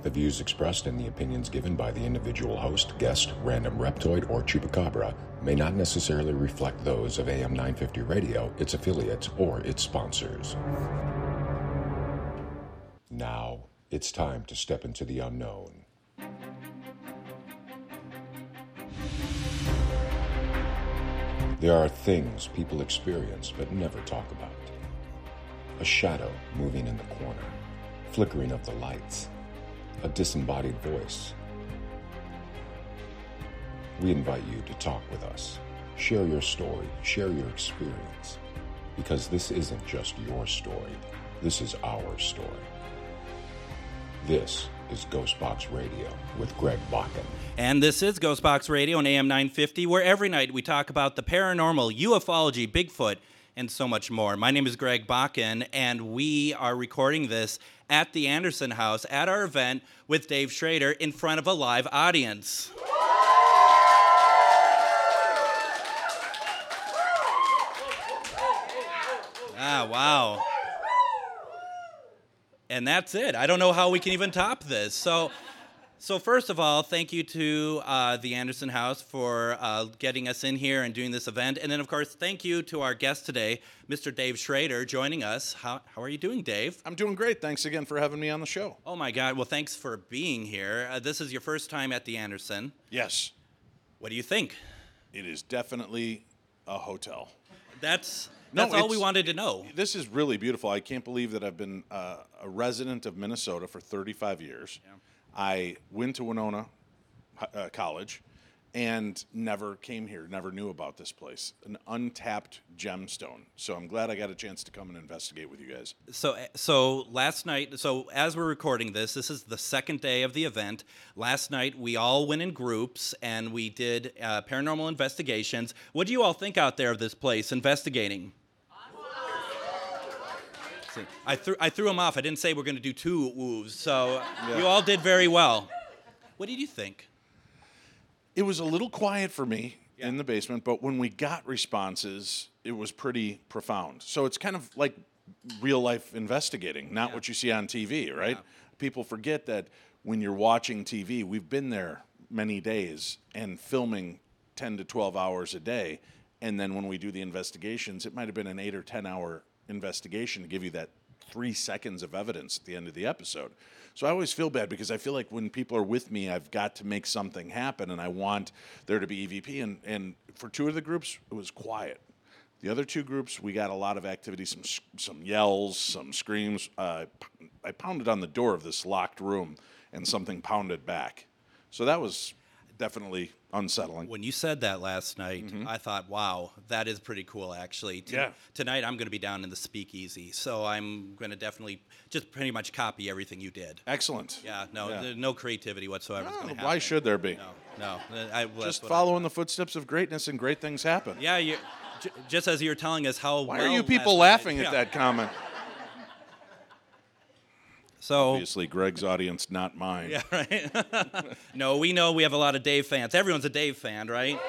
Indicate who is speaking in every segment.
Speaker 1: The views expressed and the opinions given by the individual host, guest, random reptoid, or chupacabra may not necessarily reflect those of AM 950 Radio, its affiliates, or its sponsors. Now, it's time to step into the unknown. There are things people experience but never talk about. A shadow moving in the corner, flickering of the lights, a disembodied voice. We invite you to talk with us. Share your story, share your experience. Because this isn't just your story, this is our story. This is Ghostbox Radio with Greg Bakken.
Speaker 2: And this is Ghostbox Radio on AM 950, where every night we talk about the paranormal, ufology, Bigfoot, and so much more. My name is Greg Bakken, and we are recording this at the Anderson House at our event with Dave Schrader in front of a live audience. Wow. And that's it. I don't know how we can even top this. So first of all, thank you to the Anderson House for getting us in here and doing this event. And then, of course, thank you to our guest today, Mr. Dave Schrader, joining us. How are you doing, Dave?
Speaker 3: I'm doing great. Thanks again for having me on the show.
Speaker 2: Oh, my God. Well, thanks for being here. This is your first time at the Anderson.
Speaker 3: Yes.
Speaker 2: What do you think?
Speaker 3: It is definitely a hotel.
Speaker 2: That's all we wanted to know.
Speaker 3: This is really beautiful. I can't believe that I've been a resident of Minnesota for 35 years. Yeah. I went to Winona College and never came here, never knew about this place. An untapped gemstone. So I'm glad I got a chance to come and investigate with you guys.
Speaker 2: So last night, as we're recording this is the second day of the event. Last night, we all went in groups and we did paranormal investigations. What do you all think out there of this place, investigating? I threw them off. I didn't say we're going to do two woos, so You all did very well. What did you think?
Speaker 3: It was a little quiet for me in the basement, but when we got responses, it was pretty profound. So it's kind of like real-life investigating, not what you see on TV, right? Yeah. People forget that when you're watching TV, we've been there many days and filming 10 to 12 hours a day, and then when we do the investigations, it might have been an 8 or 10 hour investigation to give you that 3 seconds of evidence at the end of the episode. So I always feel bad because I feel like when people are with me, I've got to make something happen, and I want there to be EVP. And for two of the groups, it was quiet. The other two groups, we got a lot of activity, some yells, some screams. I pounded on the door of this locked room, and something pounded back. So that was definitely unsettling.
Speaker 2: When you said that last night, I thought, wow, that is pretty cool, actually. Tonight, I'm going to be down in the speakeasy, so I'm going to definitely just pretty much copy everything you did.
Speaker 3: Excellent.
Speaker 2: No creativity whatsoever is going to happen.
Speaker 3: Why should there be?
Speaker 2: No.
Speaker 3: Just follow in the footsteps of greatness and great things happen.
Speaker 2: Yeah, just as you're telling us how
Speaker 3: Why are you people laughing at that comment?
Speaker 2: So,
Speaker 3: obviously, Greg's audience, not mine.
Speaker 2: Yeah, right. No, we know we have a lot of Dave fans. Everyone's a Dave fan, right?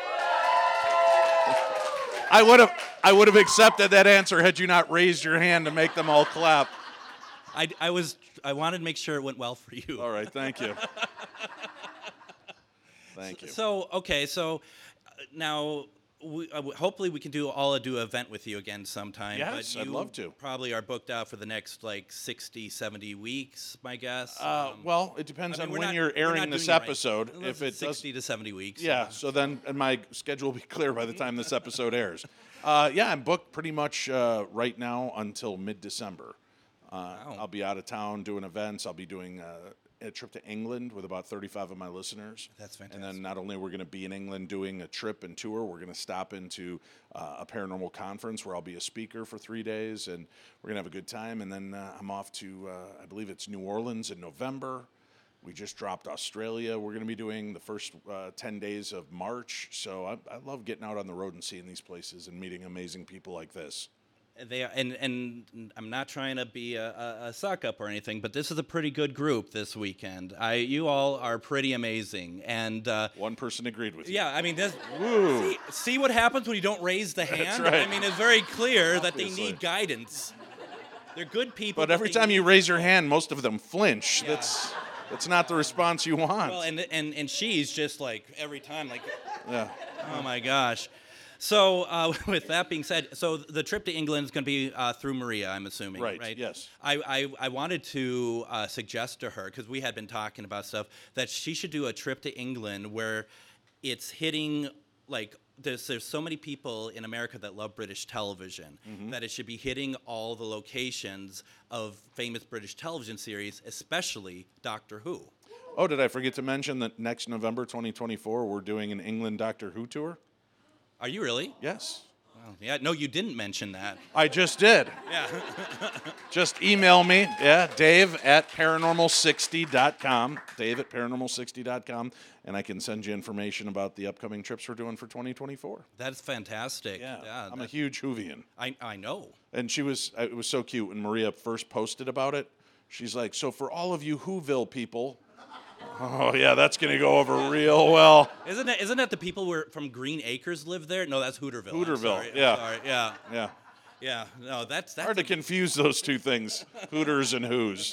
Speaker 3: I would have accepted that answer had you not raised your hand to make them all clap.
Speaker 2: I wanted to make sure it went well for you.
Speaker 3: All right, thank you. Thank you.
Speaker 2: So now. Hopefully we can do an event with you again sometime.
Speaker 3: Yes,
Speaker 2: but
Speaker 3: I'd love to.
Speaker 2: Probably are booked out for the next 60, 70 weeks, my guess.
Speaker 3: Well, it depends on when you're airing this episode.
Speaker 2: Right. If it's 60 to 70 weeks.
Speaker 3: Yeah, so then my schedule will be clear by the time this episode airs. I'm booked pretty much right now until mid-December.
Speaker 2: Wow.
Speaker 3: I'll be out of town doing events. I'll be doing a trip to England with about 35 of my listeners.
Speaker 2: That's fantastic.
Speaker 3: And then not only we're going to be in England doing a trip and tour, we're going to stop into a paranormal conference where I'll be a speaker for 3 days, and we're going to have a good time. And then I'm off to, I believe it's New Orleans in November. We just dropped Australia. We're going to be doing the first 10 days of March. So I love getting out on the road and seeing these places and meeting amazing people like this.
Speaker 2: They are, and I'm not trying to be a suck up or anything, but this is a pretty good group this weekend. You all are pretty amazing, and
Speaker 3: one person agreed with you.
Speaker 2: Yeah, I mean, see what happens when you don't raise the hand.
Speaker 3: That's right.
Speaker 2: I mean, it's very clear that they need guidance. They're good people,
Speaker 3: but every time you raise your hand, most of them flinch.
Speaker 2: Yeah.
Speaker 3: That's not the response you want.
Speaker 2: Well, and she's just like every time, like,
Speaker 3: Yeah.
Speaker 2: oh my gosh. So with that being said, so the trip to England is going to be through Maria, I'm assuming,
Speaker 3: Right,
Speaker 2: right?
Speaker 3: yes.
Speaker 2: I wanted to suggest to her, because we had been talking about stuff, that she should do a trip to England where it's hitting, like, there's so many people in America that love British television that it should be hitting all the locations of famous British television series, especially Doctor Who.
Speaker 3: Oh, did I forget to mention that next November 2024, we're doing an England Doctor Who tour?
Speaker 2: Are you really?
Speaker 3: Yes.
Speaker 2: Oh, yeah, no, you didn't mention that.
Speaker 3: I just did.
Speaker 2: Yeah.
Speaker 3: Just email me, Dave at paranormal60.com, Dave at paranormal60.com, and I can send you information about the upcoming trips we're doing for 2024.
Speaker 2: That's fantastic.
Speaker 3: Yeah, I'm a huge Whovian.
Speaker 2: I know.
Speaker 3: And it was so cute when Maria first posted about it. She's like, so for all of you Whoville people, oh yeah, that's gonna go over real well.
Speaker 2: Isn't that the people who are from Green Acres live there? No, that's Hooterville.
Speaker 3: Hooterville,
Speaker 2: I'm
Speaker 3: yeah.
Speaker 2: sorry. Yeah.
Speaker 3: Yeah.
Speaker 2: Yeah. No, that's
Speaker 3: Hard to confuse those two things, Hooters and Who's.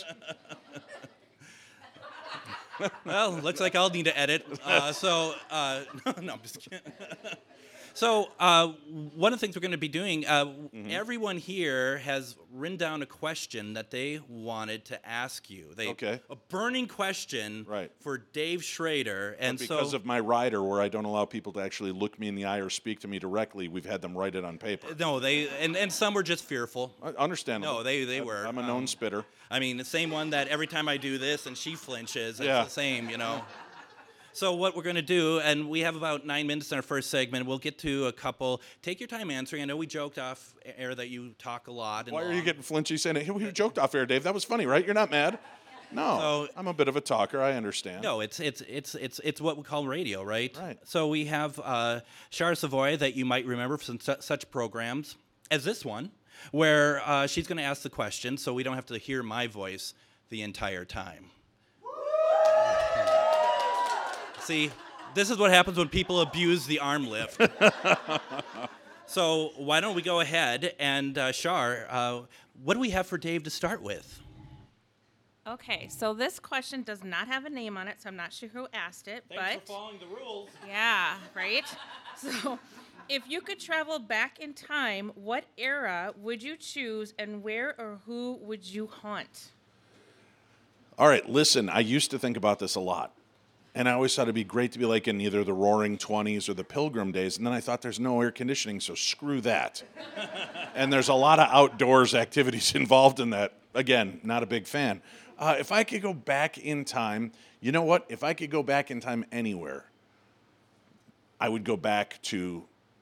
Speaker 2: Well, looks like I'll need to edit. No, I'm just kidding. So one of the things we're going to be doing, everyone here has written down a question that they wanted to ask you.
Speaker 3: Okay.
Speaker 2: A burning question
Speaker 3: Right.
Speaker 2: for Dave Schrader. And
Speaker 3: Because of my rider, where I don't allow people to actually look me in the eye or speak to me directly, we've had them write it on paper.
Speaker 2: No, and some were just fearful.
Speaker 3: Understandable.
Speaker 2: No, they were.
Speaker 3: I'm a known spitter.
Speaker 2: I mean, the same one that every time I do this and she flinches, it's
Speaker 3: Yeah.
Speaker 2: the same, you know. So what we're going to do, and we have about 9 minutes in our first segment, we'll get to a couple. Take your time answering. I know we joked off air that you talk a lot.
Speaker 3: Why are you getting flinchy saying it? Hey, we joked off air, Dave. That was funny, right? You're not mad? No. I'm a bit of a talker. I understand.
Speaker 2: No, it's what we call radio, right?
Speaker 3: Right.
Speaker 2: So we have Shar Savoy that you might remember from such programs as this one, where she's going to ask the question, so we don't have to hear my voice the entire time. See, this is what happens when people abuse the arm lift. So why don't we go ahead and, Shar, what do we have for Dave to start with?
Speaker 4: Okay, so this question does not have a name on it, so I'm not sure who asked it.
Speaker 2: Thanks for following the rules.
Speaker 4: Yeah, right? So if you could travel back in time, what era would you choose and where or who would you haunt?
Speaker 3: All right, listen, I used to think about this a lot. And I always thought it'd be great to be like in either the Roaring 20s or the Pilgrim days. And then I thought there's no air conditioning, so screw that. And there's a lot of outdoors activities involved in that. Again, not a big fan. If I could go back in time, you know what? If I could go back in time anywhere, I would go back to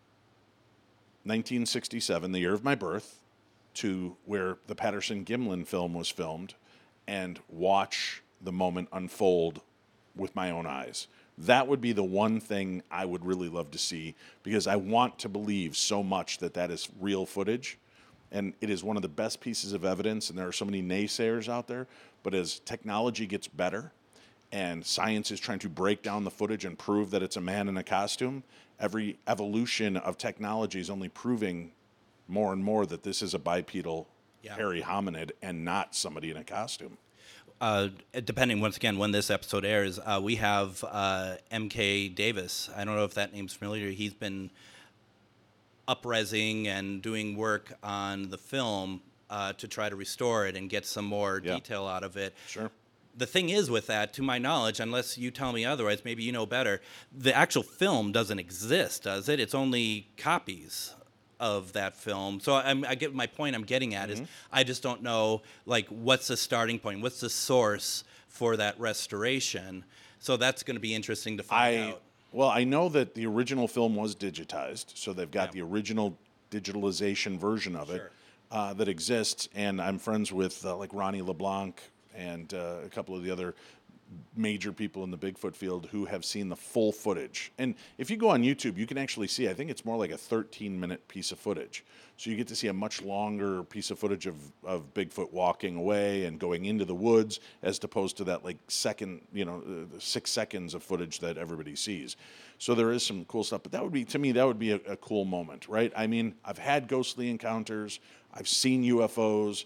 Speaker 3: 1967, the year of my birth, to where the Patterson-Gimlin film was filmed, and watch the moment unfold with my own eyes. That would be the one thing I would really love to see, because I want to believe so much that that is real footage, and it is one of the best pieces of evidence, and there are so many naysayers out there, but as technology gets better and science is trying to break down the footage and prove that it's a man in a costume, every evolution of technology is only proving more and more that this is a bipedal hairy hominid and not somebody in a costume.
Speaker 2: Depending, once again, when this episode airs, we have M.K. Davis. I don't know if that name's familiar. He's been up-resing and doing work on the film to try to restore it and get some more detail out of it.
Speaker 3: Sure.
Speaker 2: The thing is with that, to my knowledge, unless you tell me otherwise, maybe you know better, the actual film doesn't exist, does it? It's only copies of that film. So I get my point I'm getting at is I just don't know, like, what's the starting point? What's the source for that restoration? So that's going to be interesting to find out.
Speaker 3: Well, I know that the original film was digitized, so they've got the original digitalization version of it that exists, and I'm friends with like Ronnie LeBlanc and a couple of the other major people in the Bigfoot field who have seen the full footage. And if you go on YouTube, you can actually see, I think it's more like a 13-minute piece of footage. So you get to see a much longer piece of footage of Bigfoot walking away and going into the woods, as opposed to that like 6 seconds of footage that everybody sees. So there is some cool stuff, but that would be, to me, that would be a cool moment, right? I mean, I've had ghostly encounters, I've seen UFOs,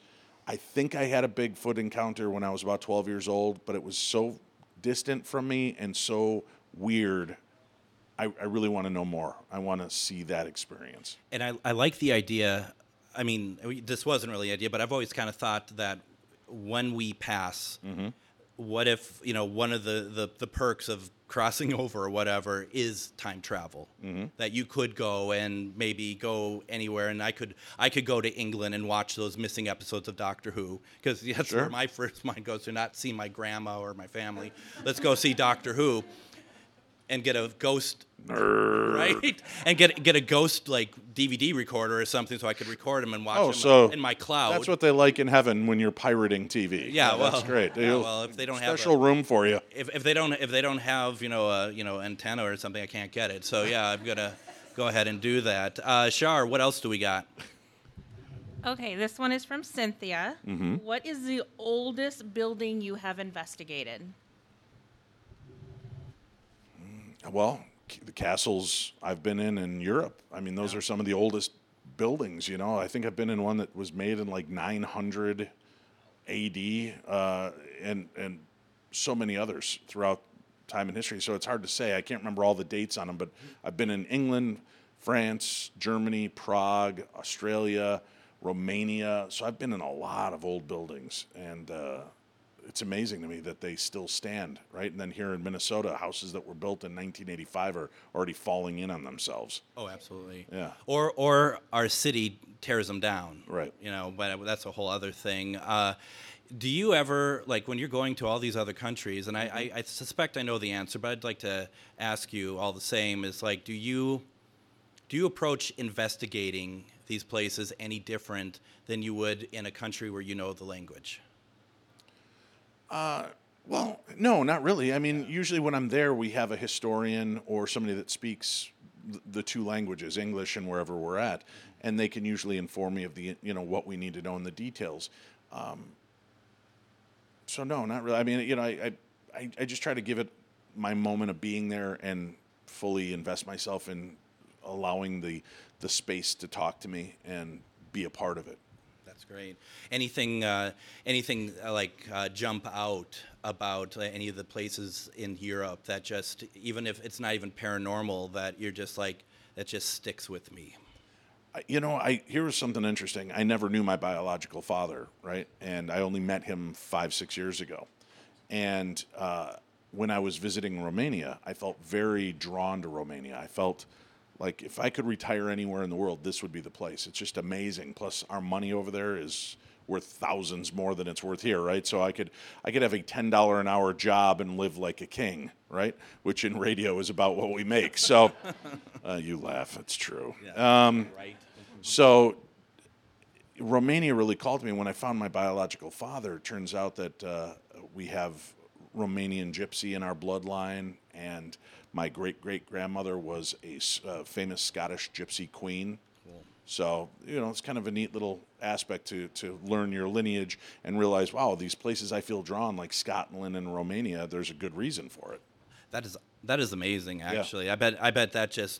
Speaker 3: I think I had a Bigfoot encounter when I was about 12 years old, but it was so distant from me and so weird. I really want to know more. I want to see that experience.
Speaker 2: And I like the idea. I mean, this wasn't really the idea, but I've always kind of thought that when we pass, what if, one of the perks of crossing over or whatever is time travel, that you could go and maybe go anywhere, and I could go to England and watch those missing episodes of Doctor Who, because that's where my first mind goes, to not see my grandma or my family. Let's go see Doctor Who and get a ghost, right? And get a ghost like DVD recorder or something, so I could record them and watch them in my cloud.
Speaker 3: That's what they like in heaven when you're pirating TV.
Speaker 2: Yeah, well,
Speaker 3: that's great.
Speaker 2: well, if they don't have
Speaker 3: special room for you,
Speaker 2: if they don't have antenna or something, I can't get it. So yeah, I'm gonna go ahead and do that. Shar, what else do we got?
Speaker 4: Okay, this one is from Cynthia. What is the oldest building you have investigated?
Speaker 3: Well, the castles I've been in Europe. I mean, those are some of the oldest buildings. I think I've been in one that was made in like 900 A.D. And so many others throughout time and history. So it's hard to say. I can't remember all the dates on them, but I've been in England, France, Germany, Prague, Australia, Romania. So I've been in a lot of old buildings, and it's amazing to me that they still stand, right? And then here in Minnesota, houses that were built in 1985 are already falling in on themselves.
Speaker 2: Oh, absolutely.
Speaker 3: Yeah.
Speaker 2: Or our city tears them down.
Speaker 3: Right.
Speaker 2: But that's a whole other thing. Do you ever, like, when you're going to all these other countries, and I suspect I know the answer, but I'd like to ask you all the same, is like, do you approach investigating these places any different than you would in a country where you know the language?
Speaker 3: Well, no, not really. I mean, usually when I'm there, we have a historian or somebody that speaks the two languages, English and wherever we're at, and they can usually inform me of the, what we need to know in the details. So no, not really. I mean, I just try to give it my moment of being there and fully invest myself in allowing the space to talk to me and be a part of it.
Speaker 2: That's great. Anything jump out about any of the places in Europe that just, even if it's not even paranormal, that you're just like, that just sticks with me?
Speaker 3: Here's something interesting. I never knew my biological father, right? And I only met him 5-6 years ago. And when I was visiting Romania, I felt very drawn to Romania. I felt like if I could retire anywhere in the world, this would be the place. It's just amazing. Plus, our money over there is worth thousands more than it's worth here, right? So I could have a $10 an hour job and live like a king, right? Which in radio is about what we make. So you laugh, it's true.
Speaker 2: Yeah, right.
Speaker 3: So Romania really called me when I found my biological father. It turns out that we have Romanian gypsy in our bloodline, and my great-great-grandmother was a famous Scottish gypsy queen.
Speaker 2: Cool.
Speaker 3: So, it's kind of a neat little aspect to learn your lineage and realize, wow, these places I feel drawn, like Scotland and Romania, there's a good reason for it.
Speaker 2: That is amazing, actually. Yeah. I bet that just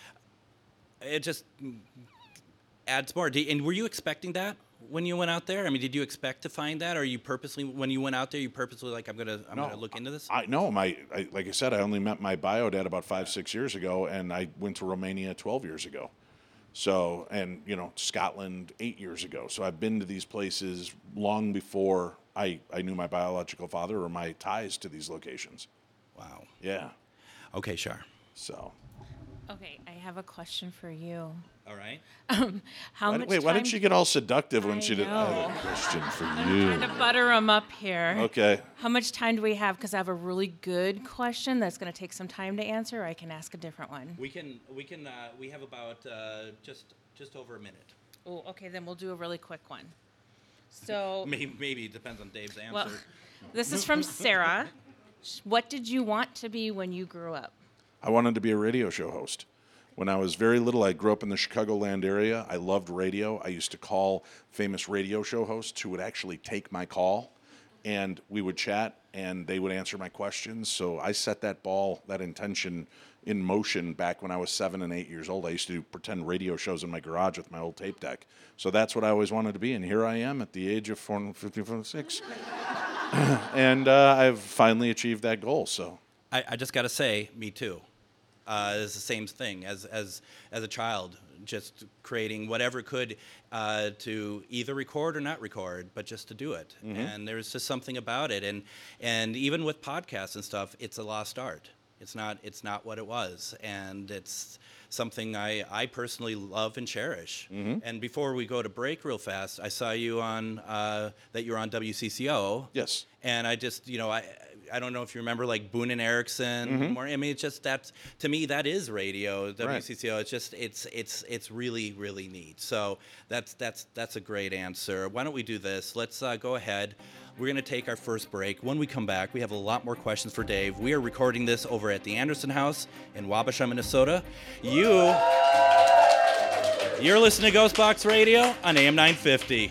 Speaker 2: adds more. And were you expecting that when you went out there? I mean, did you expect to find that, or you purposely, when you went out there, you purposely like, I'm gonna look into this?
Speaker 3: Like I said, I only met my bio dad about 5-6 years ago, and I went to Romania 12 years ago. So, and Scotland 8 years ago. So I've been to these places long before I knew my biological father or my ties to these locations.
Speaker 2: Wow.
Speaker 3: Yeah.
Speaker 2: Okay, Shar.
Speaker 3: So.
Speaker 4: Okay, I have a question for you.
Speaker 2: All right.
Speaker 3: Why did she get all seductive when she did?
Speaker 4: know.
Speaker 3: I have a question for
Speaker 4: I'm
Speaker 3: you.
Speaker 4: trying to butter them up here.
Speaker 3: Okay.
Speaker 4: How much time do we have? Because I have a really good question that's going to take some time to answer, or I can ask a different one.
Speaker 2: We have about just over a minute.
Speaker 4: Oh, okay, then we'll do a really quick one. So
Speaker 2: Maybe it depends on Dave's answer.
Speaker 4: Well, this is from Sarah. What did you want to be when you grew up?
Speaker 3: I wanted to be a radio show host. When I was very little, I grew up in the Chicagoland area. I loved radio. I used to call famous radio show hosts who would actually take my call. and we would chat, and they would answer my questions. So I set that intention in motion back when I was 7 and 8 years old. I used to do pretend radio shows in my garage with my old tape deck. So that's what I always wanted to be, and here I am at the age of 56. And I've finally achieved that goal. So
Speaker 2: I just got to say, me too. It's the same thing as a child, just creating whatever could to either record or not record, but just to do it. Mm-hmm. And there's just something about it. And even with podcasts and stuff, it's a lost art. It's not what it was, and it's something I personally love and cherish. Mm-hmm. And before we go to break real fast, I saw you on that you were on WCCO.
Speaker 3: Yes.
Speaker 2: And I just, I don't know if you remember like Boone and Erickson. Mm-hmm. I mean, it's just that to me that is radio. WCCO. Right. It's just it's really really neat. So that's a great answer. Why don't we do this? Let's go ahead. We're going to take our first break. When we come back, we have a lot more questions for Dave. We are recording this over at the Anderson House in Wabasha, Minnesota. You're listening to Ghostbox Radio on AM 950.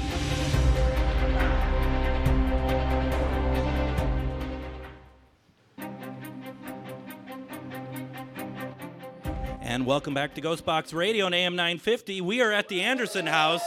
Speaker 2: And welcome back to Ghostbox Radio on AM 950. We are at the Anderson House.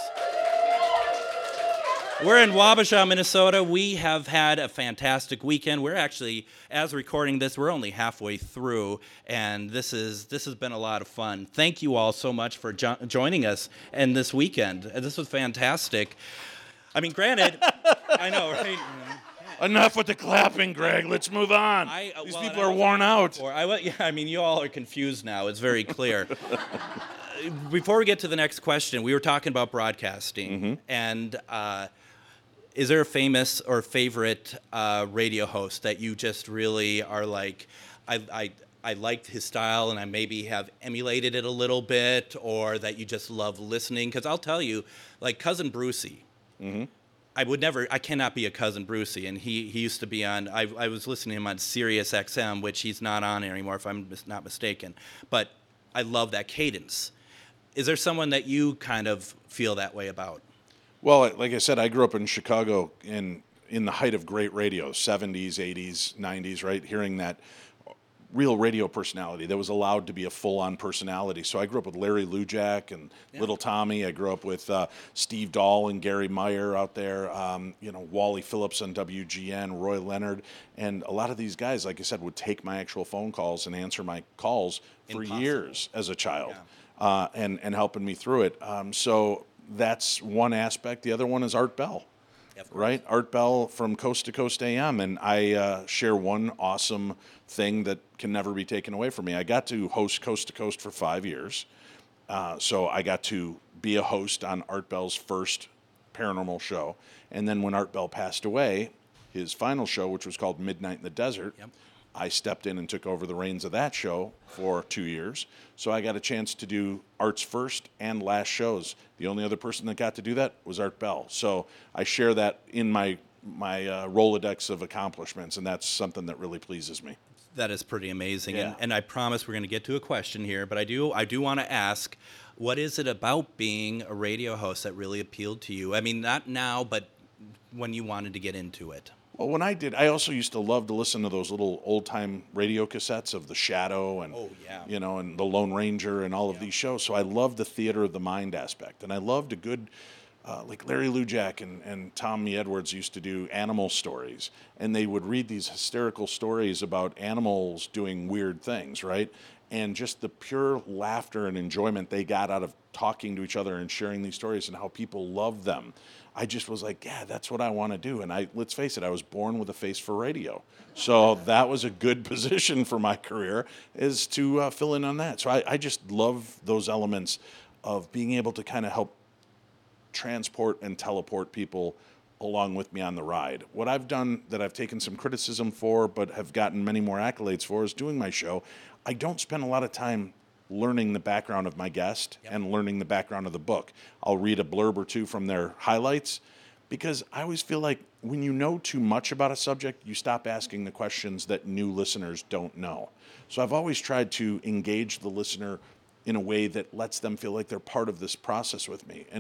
Speaker 2: We're in Wabasha, Minnesota. We have had a fantastic weekend. We're actually, as recording this, we're only halfway through, and this has been a lot of fun. Thank you all so much for joining us in this weekend. This was fantastic. I mean, granted, I know, right?
Speaker 3: Enough with the clapping, Greg. Let's move on. These people are worn out.
Speaker 2: You all are confused now. It's very clear. Before we get to the next question, we were talking about broadcasting, mm-hmm. and is there a famous or favorite radio host that you just really are like, I liked his style and I maybe have emulated it a little bit, or that you just love listening? Because I'll tell you, like Cousin Brucey, mm-hmm. I cannot be a Cousin Brucey, and he used to be on, I was listening to him on Sirius XM, which he's not on anymore if I'm not mistaken, but I love that cadence. Is there someone that you kind of feel that way about?
Speaker 3: Well, like I said, I grew up in Chicago in the height of great radio, 70s, 80s, 90s, right? Hearing that real radio personality that was allowed to be a full-on personality. So I grew up with Larry Lujak and Little Tommy. I grew up with Steve Dahl and Gary Meyer out there, Wally Phillips on WGN, Roy Leonard. And a lot of these guys, like I said, would take my actual phone calls and answer my calls for years as a child. Yeah. And helping me through it. So that's one aspect. The other one is Art Bell, right? Art Bell from Coast to Coast AM. And I share one awesome thing that can never be taken away from me. I got to host Coast to Coast for 5 years. So I got to be a host on Art Bell's first paranormal show. And then when Art Bell passed away, his final show, which was called Midnight in the Desert, I stepped in and took over the reins of that show for 2 years. So I got a chance to do Art's first and last shows. The only other person that got to do that was Art Bell. So I share that in my Rolodex of accomplishments, and that's something that really pleases me.
Speaker 2: That is pretty amazing.
Speaker 3: Yeah.
Speaker 2: And I promise we're going to get to a question here, but I do want to ask, what is it about being a radio host that really appealed to you? I mean, not now, but when you wanted to get into it.
Speaker 3: Well, when I did, I also used to love to listen to those little old-time radio cassettes of The Shadow and, and The Lone Ranger and all of these shows. So I loved the theater of the mind aspect. And I loved a good, like Larry Lujak and Tommy Edwards used to do animal stories. And they would read these hysterical stories about animals doing weird things, right? And just the pure laughter and enjoyment they got out of talking to each other and sharing these stories and how people love them. I just was like, yeah, that's what I want to do. And let's face it, I was born with a face for radio. So that was a good position for my career, is to fill in on that. So I just love those elements of being able to kind of help transport and teleport people along with me on the ride. What I've done that I've taken some criticism for, but have gotten many more accolades for, is doing my show. I don't spend a lot of time learning the background of my guest and learning the background of the book. I'll read a blurb or two from their highlights, because I always feel like when you know too much about a subject, you stop asking the questions that new listeners don't know. So I've always tried to engage the listener in a way that lets them feel like they're part of this process with me. And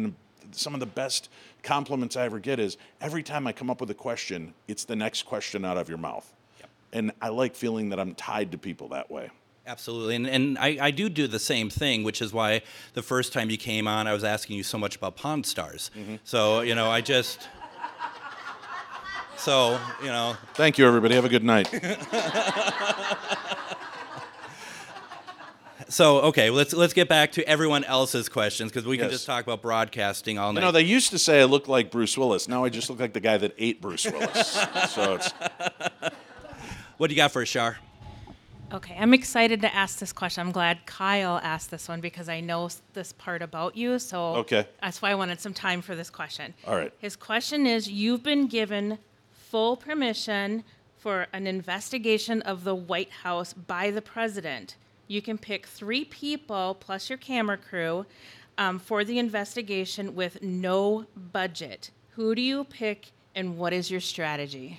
Speaker 3: some of the best compliments I ever get is every time I come up with a question, it's the next question out of your mouth.
Speaker 2: Yep.
Speaker 3: And I like feeling that I'm tied to people that way.
Speaker 2: Absolutely. And I do the same thing, which is why the first time you came on, I was asking you so much about Pawn Stars. So,
Speaker 3: Thank you, everybody. Have a good night.
Speaker 2: So, okay, let's get back to everyone else's questions, because we can
Speaker 3: Yes.
Speaker 2: just talk about broadcasting all night.
Speaker 3: They used to say I look like Bruce Willis. Now I just look like the guy that ate Bruce Willis. So it's...
Speaker 2: What do you got for us, Shar?
Speaker 4: Okay, I'm excited to ask this question. I'm glad Kyle asked this one because I know this part about you. So
Speaker 3: Okay.
Speaker 4: that's why I wanted some time for this question.
Speaker 3: All right.
Speaker 4: His question is, you've been given full permission for an investigation of the White House by the president. You can pick 3 people plus your camera crew for the investigation with no budget. Who do you pick and what is your strategy?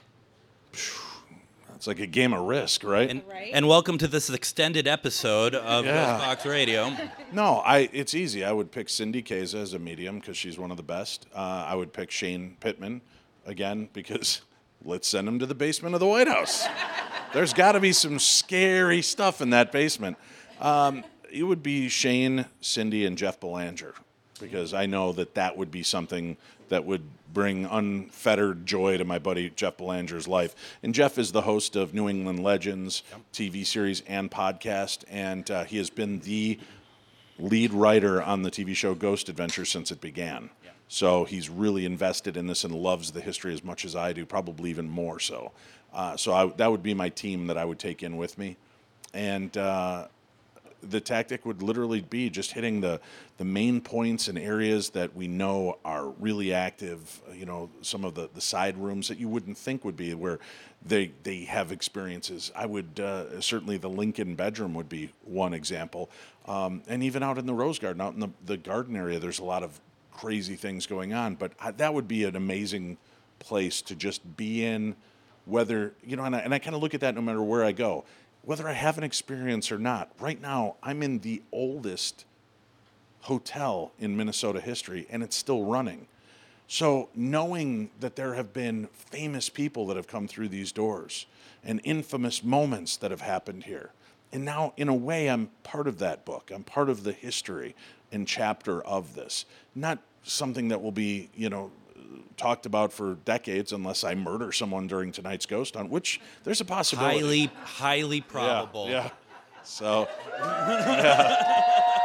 Speaker 3: It's like a game of Risk, right?
Speaker 4: Right.
Speaker 2: And welcome to this extended episode of
Speaker 3: Yeah.
Speaker 2: Ghostbox Radio.
Speaker 3: No, it's easy. I would pick Cindy Kaza as a medium because she's one of the best. I would pick Shane Pittman again because let's send him to the basement of the White House. There's got to be some scary stuff in that basement. It would be Shane, Cindy, and Jeff Belanger because I know that would be something that would bring unfettered joy to my buddy Jeff Belanger's life. And Jeff is the host of New England Legends TV series and podcast, and he has been the lead writer on the TV show Ghost Adventures since it began.
Speaker 2: Yeah.
Speaker 3: So he's really invested in this and loves the history as much as I do, probably even more so. That would be my team that I would take in with me. And the tactic would literally be just hitting the main points and areas that we know are really active, some of the side rooms that you wouldn't think would be where they have experiences. I would, certainly the Lincoln bedroom would be one example. And even out in the Rose Garden, out in the garden area, there's a lot of crazy things going on. But that would be an amazing place to just be in, whether, and I kind of look at that no matter where I go. Whether I have an experience or not, right now I'm in the oldest hotel in Minnesota history, and it's still running. So knowing that there have been famous people that have come through these doors and infamous moments that have happened here, and now in a way I'm part of that book. I'm part of the history and chapter of this. Not something that will be, talked about for decades unless I murder someone during tonight's ghost hunt, which there's a possibility.
Speaker 2: Highly probable.
Speaker 3: Yeah. So, yeah.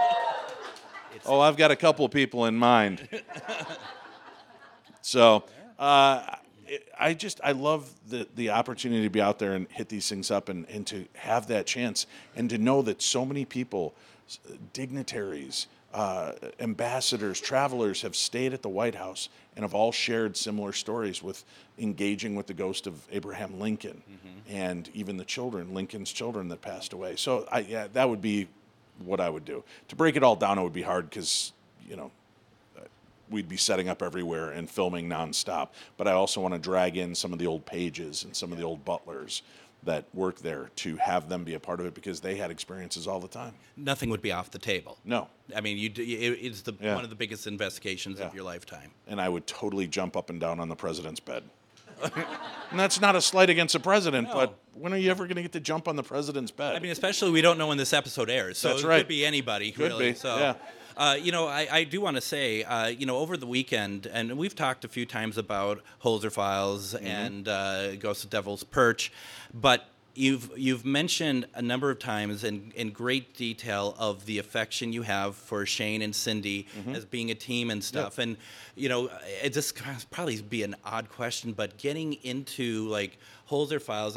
Speaker 3: Oh, I've got a couple of people in mind. So, I love the opportunity to be out there and hit these things up and to have that chance and to know that so many people, dignitaries, ambassadors, travelers have stayed at the White House and have all shared similar stories with engaging with the ghost of Abraham Lincoln and even the children, Lincoln's children that passed away. So that would be what I would do. To break it all down, it would be hard because, we'd be setting up everywhere and filming nonstop. But I also want to drag in some of the old pages and some of the old butlers that work there to have them be a part of it because they had experiences all the time.
Speaker 2: Nothing would be off the table.
Speaker 3: No.
Speaker 2: I mean, it's one of the biggest investigations of your lifetime.
Speaker 3: And I would totally jump up and down on the president's bed. And that's not a slight against the president, but when are you ever going to get to jump on the president's bed?
Speaker 2: I mean, especially we don't know when this episode airs, so
Speaker 3: That's
Speaker 2: it
Speaker 3: right.
Speaker 2: could be anybody,
Speaker 3: Could
Speaker 2: really.
Speaker 3: be,
Speaker 2: So,
Speaker 3: yeah.
Speaker 2: I do want to say, over the weekend, and we've talked a few times about Holzer Files and Ghost of Devil's Perch, but you've mentioned a number of times in great detail of the affection you have for Shane and Cindy as being a team and stuff. Yep. And, it just probably be an odd question, but getting into like Holzer Files,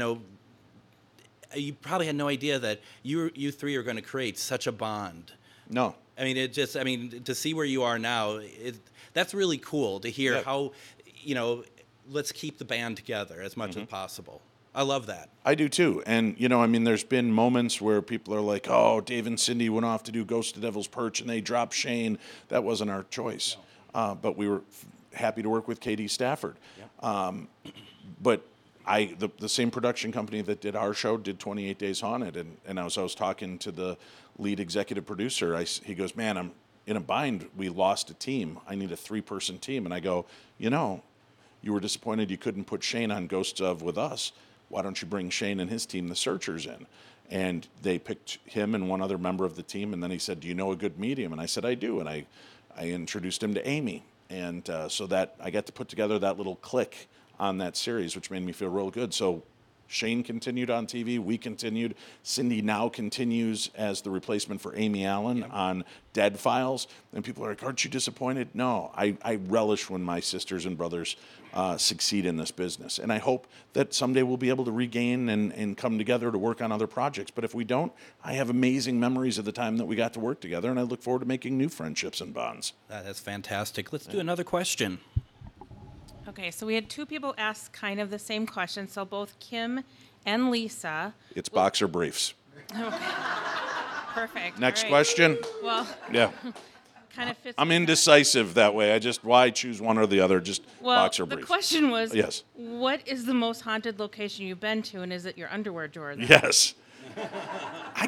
Speaker 2: you probably had no idea that you three are going to create such a bond.
Speaker 3: No.
Speaker 2: I mean, to see where you are now, that's really cool to hear how, let's keep the band together as much as possible. I love that.
Speaker 3: I do too. And, there's been moments where people are like, oh, Dave and Cindy went off to do Ghost of Devil's Perch and they dropped Shane. That wasn't our choice. No. But we were happy to work with Katie Stafford. Yeah. But the same production company that did our show did 28 Days Haunted. And as I was talking to the lead executive producer, he goes, man, in a bind. We lost a team. I need a 3-person team. And I go, you were disappointed you couldn't put Shane on Ghosts of with us. Why don't you bring Shane and his team, the Searchers, in? And they picked him and one other member of the team. And then he said, do you know a good medium? And I said, I do. And I introduced him to Amy. And so that I got to put together that little click on that series, which made me feel real good. So Shane continued on TV. We continued. Cindy now continues as the replacement for Amy Allen on Dead Files. And people are like, aren't you disappointed? No, I relish when my sisters and brothers succeed in this business. And I hope that someday we'll be able to regain and come together to work on other projects. But if we don't, I have amazing memories of the time that we got to work together, and I look forward to making new friendships and bonds.
Speaker 2: That's fantastic. Let's do another question.
Speaker 4: Okay, so we had 2 people ask kind of the same question. So both Kim and Lisa.
Speaker 3: It's boxer briefs.
Speaker 4: Perfect.
Speaker 3: Next
Speaker 4: All right.
Speaker 3: question.
Speaker 4: Well,
Speaker 3: Yeah.
Speaker 4: kind of fits.
Speaker 3: I'm indecisive that way. Why choose one or the other? Just boxer
Speaker 4: the
Speaker 3: briefs.
Speaker 4: question was,
Speaker 3: Yes.
Speaker 4: what is the most haunted location you've been to, and is it your underwear drawer? Then?
Speaker 3: Yes. I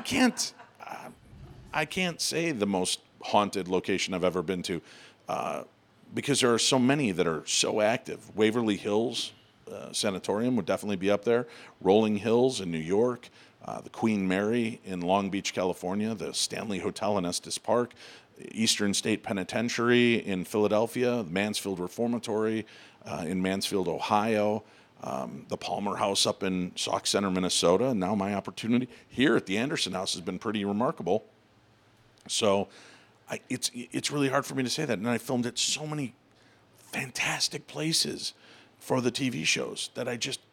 Speaker 3: can't say the most haunted location I've ever been to because there are so many that are so active. Waverly Hills Sanatorium would definitely be up there. Rolling Hills in New York. The Queen Mary in Long Beach, California. The Stanley Hotel in Estes Park. Eastern State Penitentiary in Philadelphia. The Mansfield Reformatory in Mansfield, Ohio. The Palmer House up in Sauk Center, Minnesota. And now my opportunity here at the Anderson House has been pretty remarkable. So it's really hard for me to say that. And I filmed at so many fantastic places for the TV shows that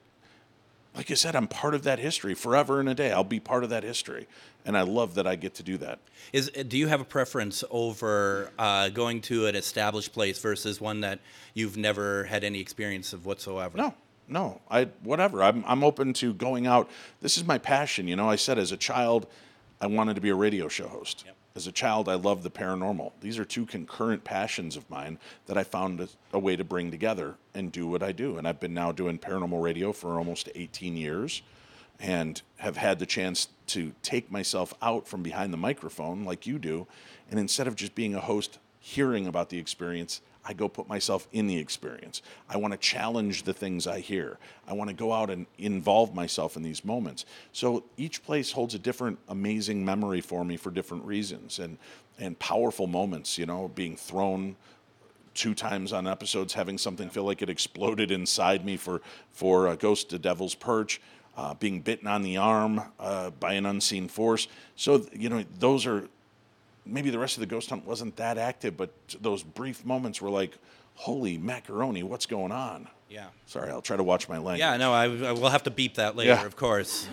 Speaker 3: like I said, I'm part of that history forever and a day. I'll be part of that history. And I love that I get to do that.
Speaker 2: Do you have a preference over going to an established place versus one that you've never had any experience of whatsoever?
Speaker 3: No. Whatever. I'm open to going out. This is my passion. I said as a child, I wanted to be a radio show host. Yep. As a child, I loved the paranormal. These are 2 concurrent passions of mine that I found a way to bring together and do what I do. And I've been now doing paranormal radio for almost 18 years and have had the chance to take myself out from behind the microphone like you do. And instead of just being a host, hearing about the experience, I go put myself in the experience. I want to challenge the things I hear. I want to go out and involve myself in these moments. So each place holds a different amazing memory for me for different reasons and powerful moments, being thrown 2 times on episodes, having something feel like it exploded inside me for Ghost to Devil's Perch, being bitten on the arm by an unseen force. So, those are... Maybe the rest of the ghost hunt wasn't that active, but those brief moments were like, holy macaroni, what's going on?
Speaker 2: Yeah.
Speaker 3: Sorry, I'll try to watch my language.
Speaker 2: Yeah, no, I will have to beep that later,
Speaker 3: Yeah.
Speaker 2: of course.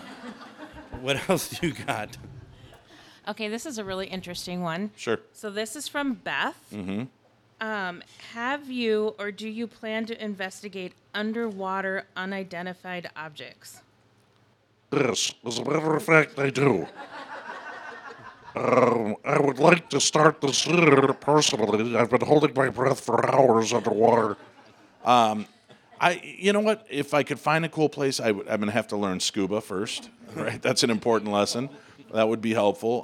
Speaker 2: What else do you got?
Speaker 4: Okay, this is a really interesting one.
Speaker 3: Sure.
Speaker 4: So this is from Beth. Mm-hmm. Have you or do you plan to investigate underwater unidentified objects?
Speaker 5: Yes, as a matter of fact, I do. I would like to start this year personally. I've been holding my breath for hours underwater.
Speaker 3: You know what? If I could find a cool place, I'm going to have to learn scuba first. Right? That's an important lesson. That would be helpful.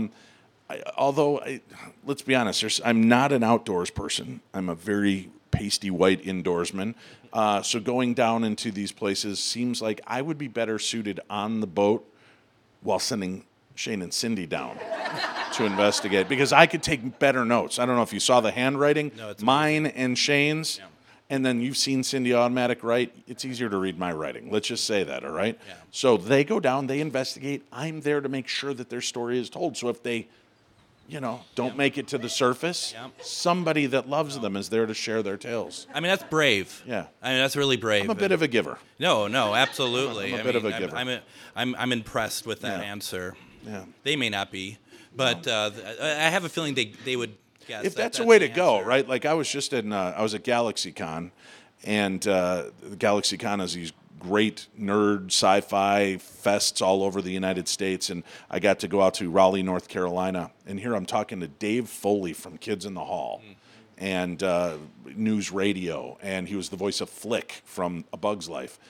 Speaker 3: Let's be honest, I'm not an outdoors person. I'm a very pasty white indoorsman. So going down into these places seems like I would be better suited on the boat while sending Shane and Cindy down to investigate, because I could take better notes. I don't know if you saw the handwriting, mine and Shane's, and then you've seen Cindy Automatic write. It's easier to read my writing. Let's just say that, all right? Yeah. So they go down, they investigate. I'm there to make sure that their story is told. So if they, don't make it to the surface, somebody that loves them is there to share their tales.
Speaker 2: I mean, that's brave.
Speaker 3: Yeah.
Speaker 2: I mean, that's really brave.
Speaker 3: I'm a bit of a giver.
Speaker 2: No, absolutely.
Speaker 3: I'm a bit of a giver.
Speaker 2: I'm impressed with that answer.
Speaker 3: Yeah.
Speaker 2: They may not be, but I have a feeling they would guess.
Speaker 3: If that's a way to go, right? Like I was just I was at GalaxyCon, and GalaxyCon is these great nerd sci-fi fests all over the United States, and I got to go out to Raleigh, North Carolina, and here I'm talking to Dave Foley from Kids in the Hall, and News Radio, and he was the voice of Flick from A Bug's Life.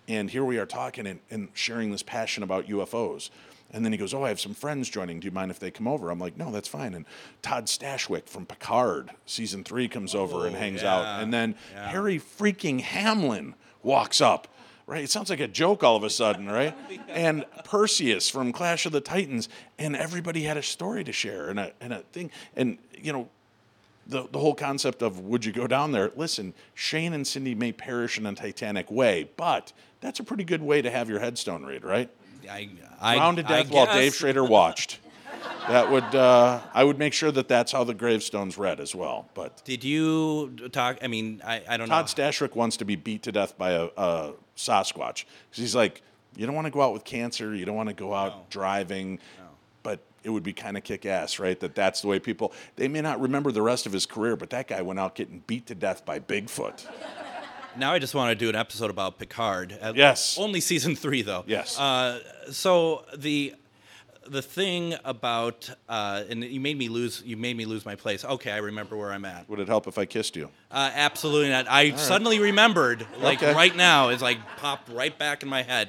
Speaker 3: And here we are talking and sharing this passion about UFOs. And then he goes, oh, I have some friends joining. Do you mind if they come over? I'm like, no, that's fine. And Todd Stashwick from Picard, season 3, comes over and hangs out. And then Harry freaking Hamlin walks up, right? It sounds like a joke all of a sudden, right? And Perseus from Clash of the Titans. And everybody had a story to share and a thing. And, you know, the whole concept of would you go down there? Listen, Shane and Cindy may perish in a Titanic way, but that's a pretty good way to have your headstone read, right? Drowned to death while Dave Schrader watched. That would I would make sure that that's how the gravestone's read as well. But
Speaker 2: did you talk? I mean, I don't know.
Speaker 3: Todd Stashwick wants to be beat to death by a Sasquatch because he's like, you don't want to go out with cancer, you don't want to go out driving, but it would be kind of kick-ass, right? That's the way people. They may not remember the rest of his career, but that guy went out getting beat to death by Bigfoot.
Speaker 2: Now I just want to do an episode about Picard.
Speaker 3: Yes.
Speaker 2: Only season 3 though.
Speaker 3: Yes.
Speaker 2: So the thing about and you made me lose my place. Okay, I remember where I'm at.
Speaker 3: Would it help if I kissed you?
Speaker 2: Absolutely not. I suddenly remembered, like right now, it's like popped right back in my head.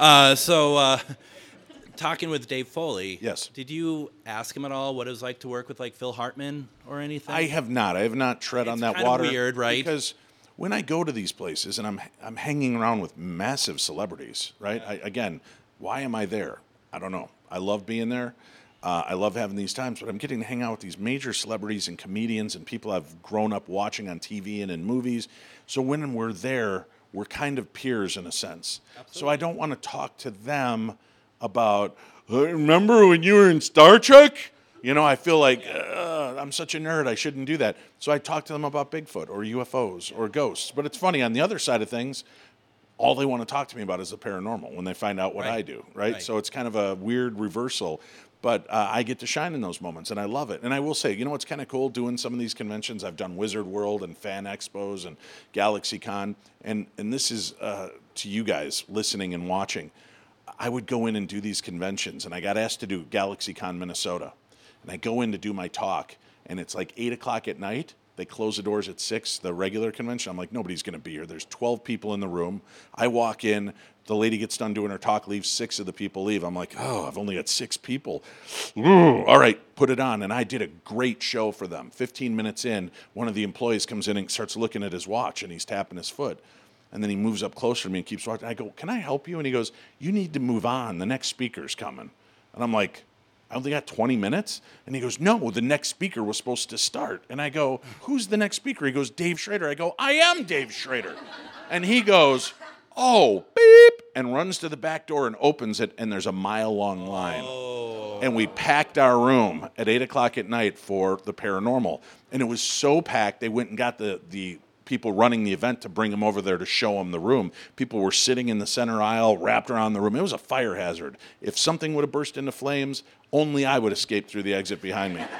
Speaker 2: Talking with Dave Foley.
Speaker 3: Yes.
Speaker 2: Did you ask him at all what it was like to work with like Phil Hartman or anything?
Speaker 3: I have not. I have not tread on that
Speaker 2: kind of
Speaker 3: water.
Speaker 2: Weird, right?
Speaker 3: Because when I go to these places and I'm hanging around with massive celebrities, right? Again, why am I there? I don't know. I love being there. I love having these times, but I'm getting to hang out with these major celebrities and comedians and people I've grown up watching on TV and in movies. So when we're there, we're kind of peers in a sense. Absolutely. So I don't want to talk to them about, remember when you were in Star Trek? You know, I feel like I'm such a nerd, I shouldn't do that. So I talk to them about Bigfoot or UFOs or ghosts. But it's funny, on the other side of things, all they want to talk to me about is the paranormal when they find out what I do, right? So it's kind of a weird reversal. But I get to shine in those moments, and I love it. And I will say, you know what's kind of cool doing some of these conventions? I've done Wizard World and Fan Expos and GalaxyCon. And this is to you guys listening and watching. I would go in and do these conventions, and I got asked to do GalaxyCon Minnesota. And I go in to do my talk, and it's like 8 o'clock at night. They close the doors at 6, the regular convention. I'm like, nobody's going to be here. There's 12 people in the room. I walk in. The lady gets done doing her talk, leaves. 6 of the people leave. I'm like, oh, I've only got 6 people. Ooh, all right, put it on. And I did a great show for them. 15 minutes in, one of the employees comes in and starts looking at his watch, and he's tapping his foot. And then he moves up closer to me and keeps watching. I go, can I help you? And he goes, you need to move on. The next speaker's coming. And I'm like, I only got 20 minutes? And he goes, no, the next speaker was supposed to start. And I go, who's the next speaker? He goes, Dave Schrader. I go, I am Dave Schrader. And he goes, oh, beep, and runs to the back door and opens it, and there's a mile-long line. Oh. And we packed our room at 8 o'clock at night for the paranormal. And it was so packed, they went and got the people running the event to bring them over there to show them the room. People were sitting in the center aisle, wrapped around the room. It was a fire hazard. If something would have burst into flames, only I would escape through the exit behind me.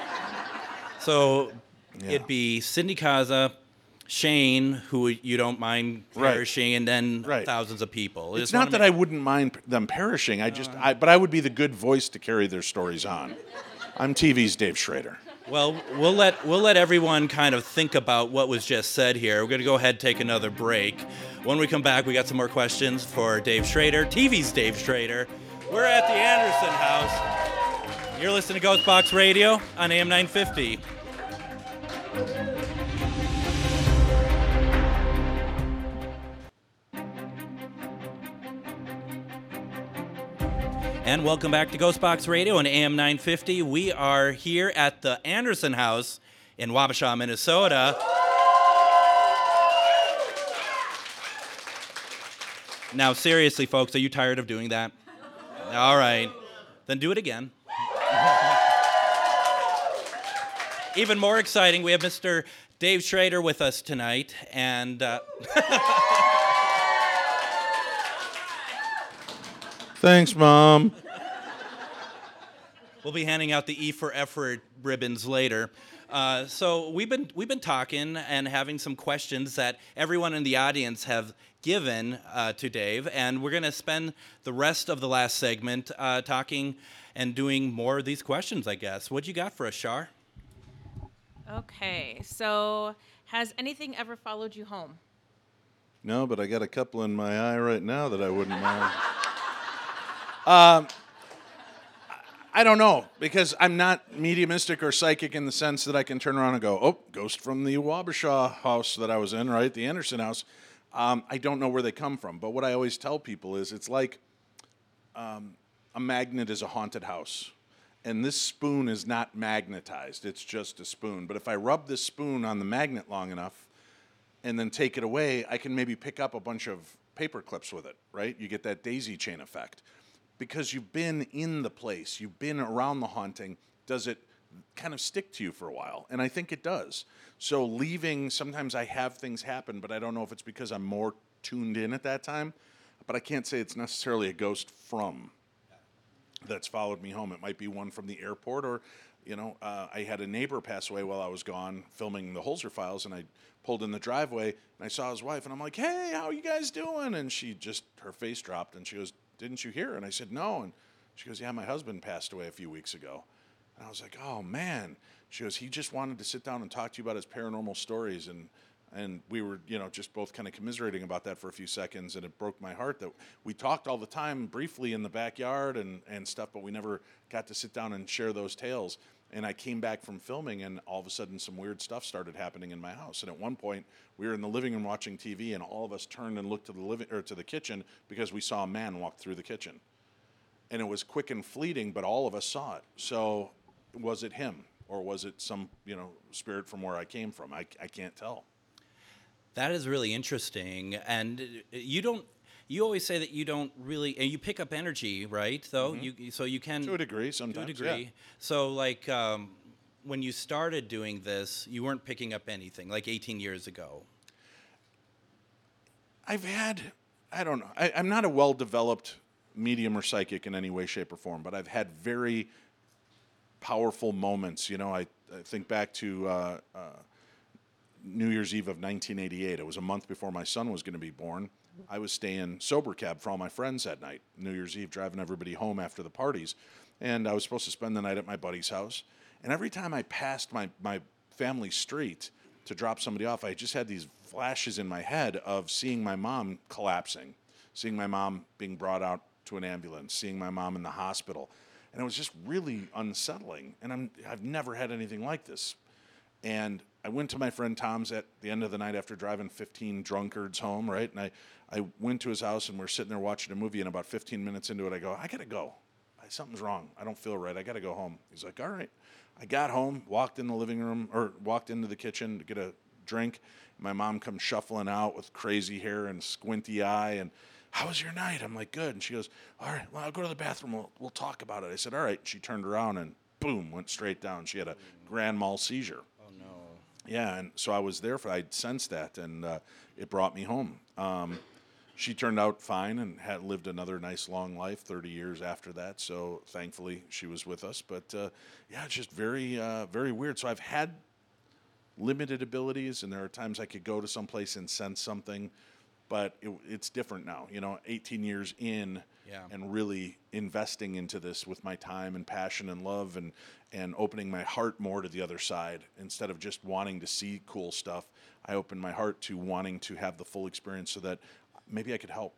Speaker 2: So it'd be Cindy Kaza, Shane, who you don't mind perishing, and then thousands of people.
Speaker 3: It's not that I wouldn't mind them perishing. But I would be the good voice to carry their stories on. I'm TV's Dave Schrader.
Speaker 2: Well, we'll let everyone kind of think about what was just said here. We're going to go ahead and take another break. When we come back, we got some more questions for Dave Schrader, TV's Dave Schrader. We're at the Anderson House. You're listening to Ghost Box Radio on AM 950. And welcome back to Ghost Box Radio on AM 950. We are here at the Anderson House in Wabasha, Minnesota. Now, seriously, folks, are you tired of doing that? All right. Then do it again. Even more exciting, we have Mr. Dave Schrader with us tonight. And
Speaker 3: thanks, Mom.
Speaker 2: We'll be handing out the E for Effort ribbons later. So we've been talking and having some questions that everyone in the audience have given to Dave, and we're going to spend the rest of the last segment talking and doing more of these questions, I guess. What you got for us, Shar?
Speaker 4: Okay, so has anything ever followed you home?
Speaker 3: No, but I got a couple in my eye right now that I wouldn't mind. I don't know, because I'm not mediumistic or psychic in the sense that I can turn around and go, oh, ghost from the Wabasha house that I was in, right? The Anderson house. I don't know where they come from. But what I always tell people is it's like a magnet is a haunted house. And this spoon is not magnetized. It's just a spoon. But if I rub this spoon on the magnet long enough and then take it away, I can maybe pick up a bunch of paper clips with it, right? You get that daisy chain effect. Because you've been in the place, you've been around the haunting, does it kind of stick to you for a while? And I think it does. So leaving, sometimes I have things happen, but I don't know if it's because I'm more tuned in at that time. But I can't say it's necessarily a ghost from that's followed me home. It might be one from the airport, or, I had a neighbor pass away while I was gone filming the Holzer Files, and I pulled in the driveway, and I saw his wife, and I'm like, hey, how are you guys doing? And her face dropped, and she goes, didn't you hear? And I said, no. And she goes, yeah, my husband passed away a few weeks ago. And I was like, oh, man. She goes, he just wanted to sit down and talk to you about his paranormal stories. And we were, just both kind of commiserating about that for a few seconds. And it broke my heart that we talked all the time briefly in the backyard and stuff, but we never got to sit down and share those tales. And I came back from filming, and all of a sudden some weird stuff started happening in my house. And at one point, we were in the living room watching TV, and all of us turned and looked to the kitchen because we saw a man walk through the kitchen. And it was quick and fleeting, but all of us saw it. So was it him, or was it some, spirit from where I came from? I can't tell.
Speaker 2: That is really interesting. And you always say that you don't really, and you pick up energy, right? Though so you can
Speaker 3: to a degree sometimes.
Speaker 2: To a degree.
Speaker 3: Yeah.
Speaker 2: So like when you started doing this, you weren't picking up anything like 18 years ago.
Speaker 3: I don't know. I'm not a well-developed medium or psychic in any way, shape, or form, but I've had very powerful moments. I think back to New Year's Eve of 1988. It was a month before my son was going to be born. I was staying sober cab for all my friends that night, New Year's Eve, driving everybody home after the parties. And I was supposed to spend the night at my buddy's house. And every time I passed my family street to drop somebody off, I just had these flashes in my head of seeing my mom collapsing, seeing my mom being brought out to an ambulance, seeing my mom in the hospital. And it was just really unsettling. And I've never had anything like this. And I went to my friend Tom's at the end of the night after driving 15 drunkards home, right? And I went to his house, and we're sitting there watching a movie, and about 15 minutes into it, I go, I got to go. Something's wrong. I don't feel right. I got to go home. He's like, all right. I got home, walked in the living room, or walked into the kitchen to get a drink. My mom comes shuffling out with crazy hair and squinty eye, and how was your night? I'm like, good. And she goes, all right, well, I'll go to the bathroom. We'll talk about it. I said, all right. She turned around and boom, went straight down. She had a grand mal seizure.
Speaker 2: Oh, no.
Speaker 3: Yeah, and so I was there I'd sensed that, and it brought me home. She turned out fine and had lived another nice long life 30 years after that, so thankfully she was with us. But yeah, it's just very, very weird. So I've had limited abilities, and there are times I could go to someplace and sense something, but it's different now, 18 years in, and really investing into this with my time and passion and love, and opening my heart more to the other side. Instead of just wanting to see cool stuff, I opened my heart to wanting to have the full experience so that maybe I could help.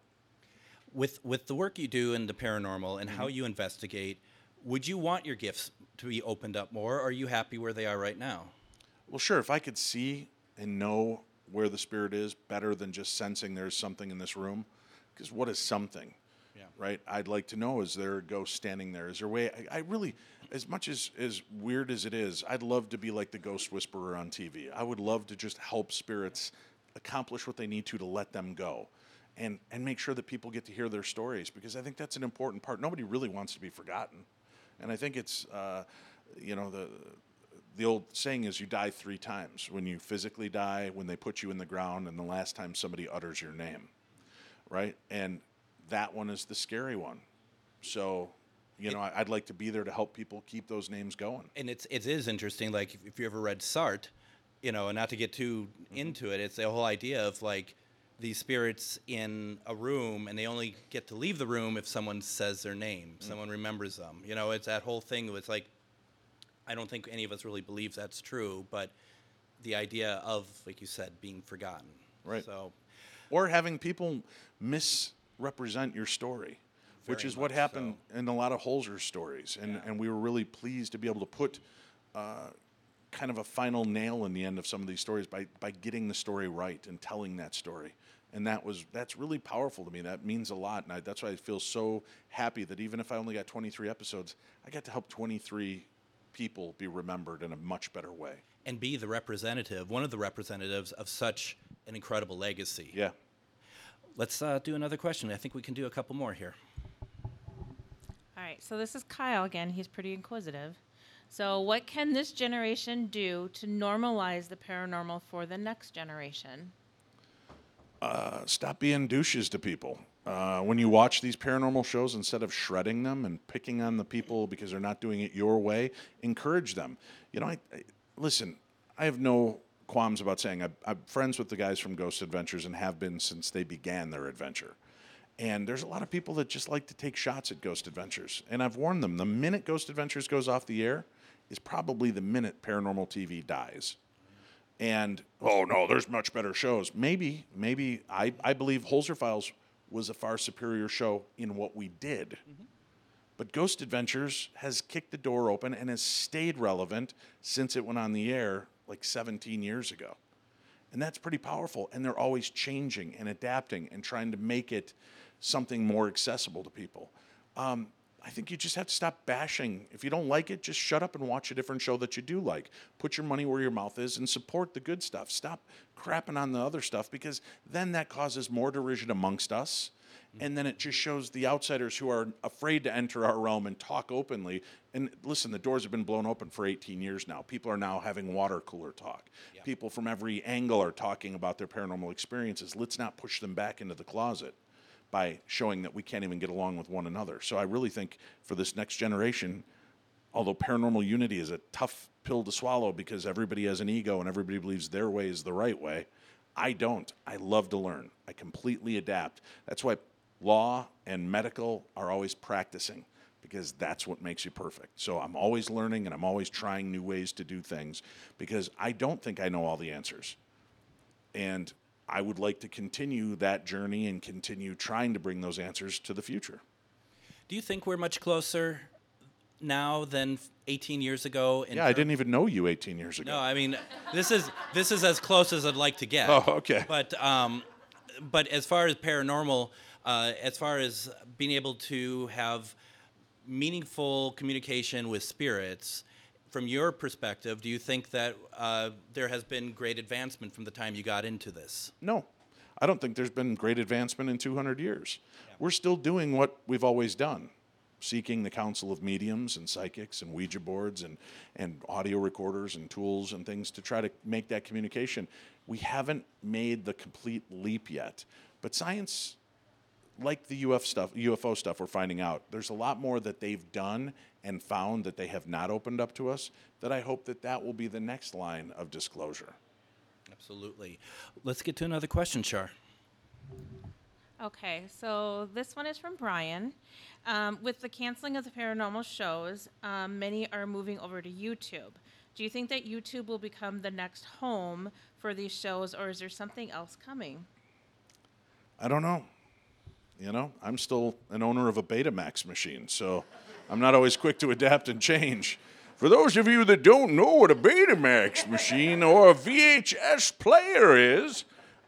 Speaker 2: With the work you do in the paranormal and how you investigate, would you want your gifts to be opened up more, or are you happy where they are right now?
Speaker 3: Well, sure. If I could see and know where the spirit is better than just sensing there's something in this room, because what is something?
Speaker 2: Yeah.
Speaker 3: Right? I'd like to know, is there a ghost standing there? Is there a way? I really, as much as weird as it is, I'd love to be like the ghost whisperer on TV. I would love to just help spirits accomplish what they need to let them go. And make sure that people get to hear their stories, because I think that's an important part. Nobody really wants to be forgotten. And I think it's, the old saying is you die 3 times. When you physically die, when they put you in the ground, and the last time somebody utters your name, right? And that one is the scary one. So, I'd like to be there to help people keep those names going.
Speaker 2: And it is interesting, like if you ever read Sartre, and not to get too into it, it's the whole idea of like, these spirits in a room, and they only get to leave the room if someone says their name, someone remembers them. It's that whole thing. It's like, I don't think any of us really believe that's true, but the idea of, like you said, being forgotten.
Speaker 3: Right.
Speaker 2: So,
Speaker 3: or having people misrepresent your story, which
Speaker 2: Very
Speaker 3: is what
Speaker 2: much
Speaker 3: happened in a lot of Holzer stories. And we were really pleased to be able to put kind of a final nail in the end of some of these stories by getting the story right and telling that story. And that's really powerful to me. That means a lot. And that's why I feel so happy that even if I only got 23 episodes, I got to help 23 people be remembered in a much better way.
Speaker 2: And be the representative, one of the representatives of such an incredible legacy.
Speaker 3: Yeah.
Speaker 2: Let's do another question. I think we can do a couple more here.
Speaker 4: All right, so this is Kyle again. He's pretty inquisitive. So, what can this generation do to normalize the paranormal for the next generation?
Speaker 3: Stop being douches to people. When you watch these paranormal shows, instead of shredding them and picking on the people because they're not doing it your way, encourage them. You know, listen, I have no qualms about saying I'm friends with the guys from Ghost Adventures and have been since they began their adventure. And there's a lot of people that just like to take shots at Ghost Adventures. And I've warned them, the minute Ghost Adventures goes off the air is probably the minute paranormal TV dies. And, oh no, there's much better shows. Maybe I believe Holzer Files was a far superior show in what we did. Mm-hmm. But Ghost Adventures has kicked the door open and has stayed relevant since it went on the air like 17 years ago. And that's pretty powerful. And they're always changing and adapting and trying to make it something more accessible to people. I think you just have to stop bashing. If you don't like it, just shut up and watch a different show that you do like. Put your money where your mouth is and support the good stuff. Stop crapping on the other stuff, because then that causes more derision amongst us. And then it just shows the outsiders who are afraid to enter our realm and talk openly. And listen, the doors have been blown open for 18 years now. People are now having water cooler talk. Yeah. People from every angle are talking about their paranormal experiences. Let's not push them back into the closet by showing that we can't even get along with one another. So I really think for this next generation, although paranormal unity is a tough pill to swallow because everybody has an ego and everybody believes their way is the right way, I don't. I love to learn. I completely adapt. That's why law and medical are always practicing, because that's what makes you perfect. So I'm always learning and I'm always trying new ways to do things, because I don't think I know all the answers. And I would like to continue that journey and continue trying to bring those answers to the future.
Speaker 2: Do you think we're much closer now than 18 years ago?
Speaker 3: Yeah, I didn't even know you 18 years ago.
Speaker 2: No, I mean, this is as close as I'd like to get.
Speaker 3: Oh, okay.
Speaker 2: But as far as paranormal, as far as being able to have meaningful communication with spirits, from your perspective, do you think that there has been great advancement from the time you got into this?
Speaker 3: No, I don't think there's been great advancement in 200 years. Yeah. We're still doing what we've always done, seeking the counsel of mediums and psychics and Ouija boards and audio recorders and tools and things to try to make that communication. We haven't made the complete leap yet. But science, like the UFO stuff we're finding out, there's a lot more that they've done and found that they have not opened up to us, that I hope that will be the next line of disclosure.
Speaker 2: Absolutely. Let's get to another question, Char.
Speaker 4: Okay, so this one is from Brian. With the canceling of the paranormal shows, many are moving over to YouTube. Do you think that YouTube will become the next home for these shows, or is there something else coming?
Speaker 3: I don't know. You know, I'm still an owner of a Betamax machine, so I'm not always quick to adapt and change. For those of you that don't know what a Betamax machine or a VHS player is,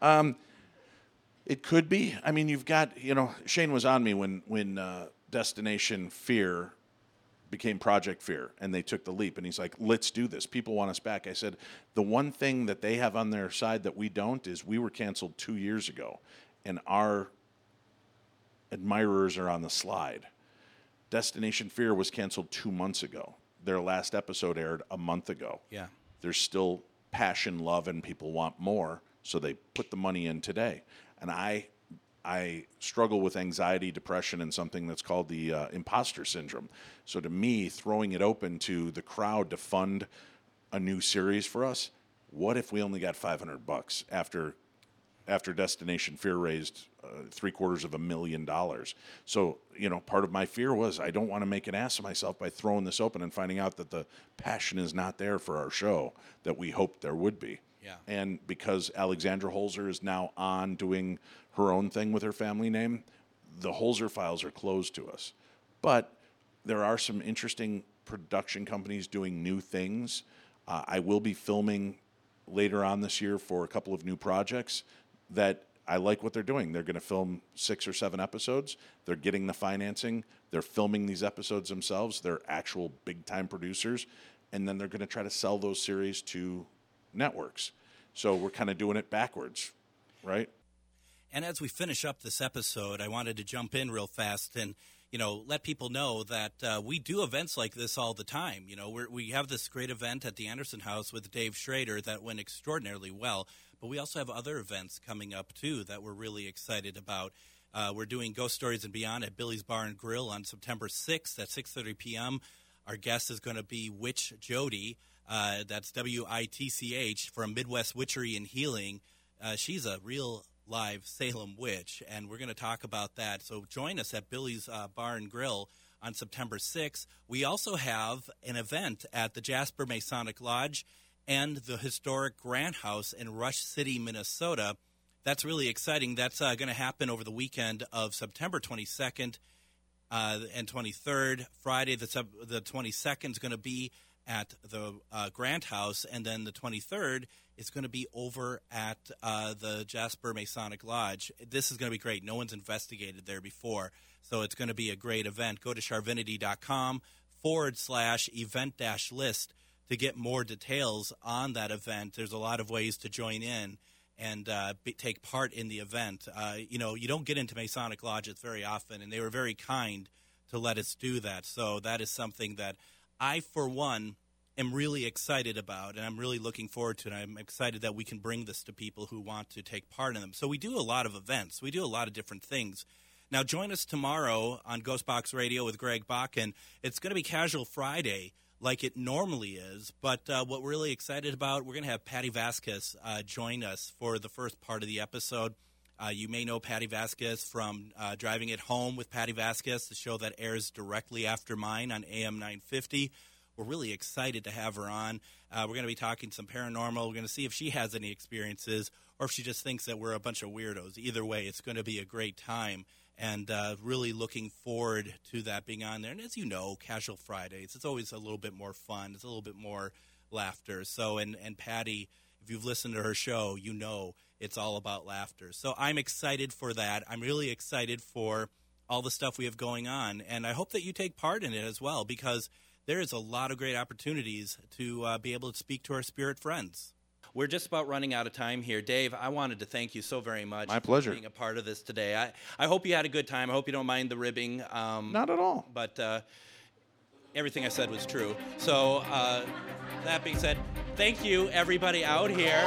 Speaker 3: it could be. I mean, you've got, Shane was on me when Destination Fear became Project Fear, and they took the leap, and he's like, let's do this. People want us back. I said, the one thing that they have on their side that we don't is we were canceled 2 years ago, and our admirers are on the slide. Destination Fear was canceled 2 months ago. Their last episode aired a month ago.
Speaker 2: Yeah.
Speaker 3: There's still passion, love, and people want more, so they put the money in today. And I struggle with anxiety, depression, and something that's called the imposter syndrome. So to me, throwing it open to the crowd to fund a new series for us, what if we only got $500 after Destination Fear raised $750,000? So, part of my fear was I don't want to make an ass of myself by throwing this open and finding out that the passion is not there for our show that we hoped there would be.
Speaker 2: Yeah.
Speaker 3: And because Alexandra Holzer is now on doing her own thing with her family name, the Holzer files are closed to us. But there are some interesting production companies doing new things. I will be filming later on this year for a couple of new projects that I like what they're doing. They're going to film 6 or 7 episodes. They're getting the financing. They're filming these episodes themselves. They're actual big-time producers. And then they're going to try to sell those series to networks. So we're kind of doing it backwards, right?
Speaker 2: And as we finish up this episode, I wanted to jump in real fast and, let people know that we do events like this all the time. We have this great event at the Anderson House with Dave Schrader that went extraordinarily well, but we also have other events coming up, too, that we're really excited about. We're doing Ghost Stories and Beyond at Billy's Bar and Grill on September 6th at 6:30 p.m. Our guest is going to be Witch Jody. That's WITCH from Midwest Witchery and Healing. She's a real live Salem witch, and we're going to talk about that. So join us at Billy's Bar and Grill on September 6th. We also have an event at the Jasper Masonic Lodge and the historic Grant House in Rush City, Minnesota. That's really exciting. That's going to happen over the weekend of September 22nd and 23rd. Friday, the 22nd is going to be at the Grant House, and then the 23rd is going to be over at the Jasper Masonic Lodge. This is going to be great. No one's investigated there before, so it's going to be a great event. Go to charvinity.com/event-list to get more details on that event. There's a lot of ways to join in and take part in the event. You don't get into Masonic lodges very often, and they were very kind to let us do that. So that is something that I, for one, am really excited about, and I'm really looking forward to it. I'm excited that we can bring this to people who want to take part in them. So we do a lot of events. We do a lot of different things. Now, join us tomorrow on Ghostbox Radio with Greg Bakken. It's going to be Casual Friday like it normally is, but what we're really excited about, we're going to have Patty Vasquez join us for the first part of the episode. You may know Patty Vasquez from Driving It Home with Patty Vasquez, the show that airs directly after mine on AM 950. We're really excited to have her on. We're going to be talking some paranormal. We're going to see if she has any experiences or if she just thinks that we're a bunch of weirdos. Either way, it's going to be a great time, and really looking forward to that being on there. And as you know, Casual Fridays, it's always a little bit more fun. It's a little bit more laughter. So, and Patty, if you've listened to her show, you know it's all about laughter. So I'm excited for that. I'm really excited for all the stuff we have going on, and I hope that you take part in it as well, because there is a lot of great opportunities to be able to speak to our spirit friends. We're just about running out of time here. Dave, I wanted to thank you so very much.
Speaker 3: My pleasure.
Speaker 2: For being a part of this today. I hope you had a good time. I hope you don't mind the ribbing.
Speaker 3: Not at all.
Speaker 2: But everything I said was true. So that being said, thank you, everybody out here.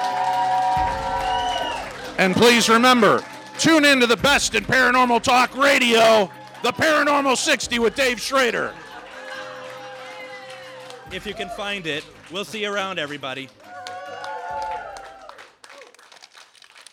Speaker 3: And please remember, tune in to the best in paranormal talk radio, the Paranormal 60 with Dave Schrader.
Speaker 2: If you can find it, we'll see you around, everybody.